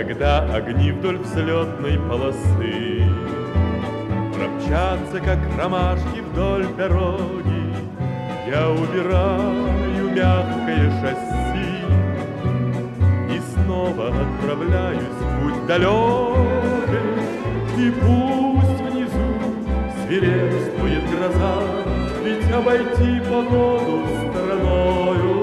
когда огни вдоль взлетной полосы промчатся, как ромашки вдоль дороги, я убираю мягкое шасси и снова отправляюсь в путь далекий. И пусть внизу свирепствует гроза, ведь обойти погоду стороною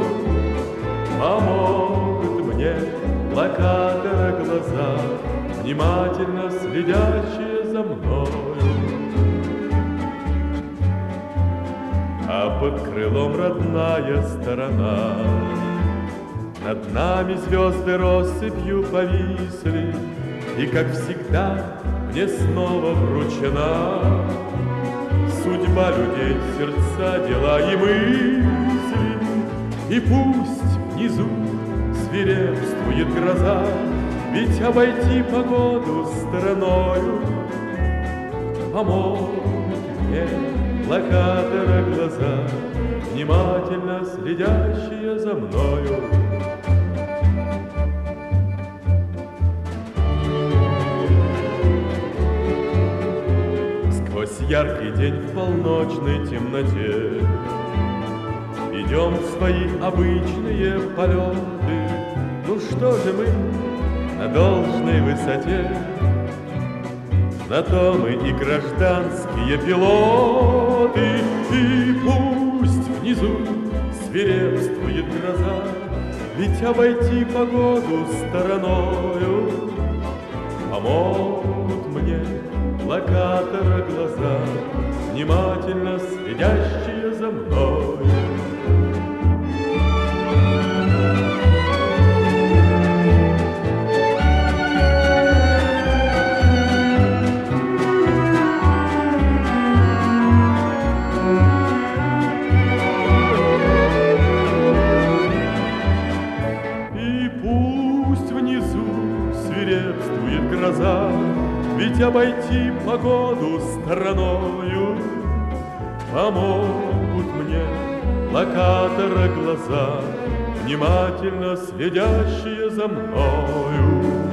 помогут мне локатора глаза, внимательно следящие за мною. А под крылом родная сторона, над нами звезды россыпью повисли, и, как всегда, мне снова вручена судьба людей, сердца, дела и мысли. И пусть внизу свирепствует гроза, ведь обойти погоду стороною помогут мне локатора глаза, внимательно следящие за мною. Сквозь яркий день в полночной темноте идем в свои обычные полеты. Ну что же мы на должной высоте, на то мы и гражданские пилоты. И пусть внизу свирепствует гроза, ведь обойти погоду стороною помогут мне локатора глаза, внимательно следящие за мною. Свирепствует гроза, ведь обойти погоду стороною помогут мне локатора глаза, внимательно следящие за мною.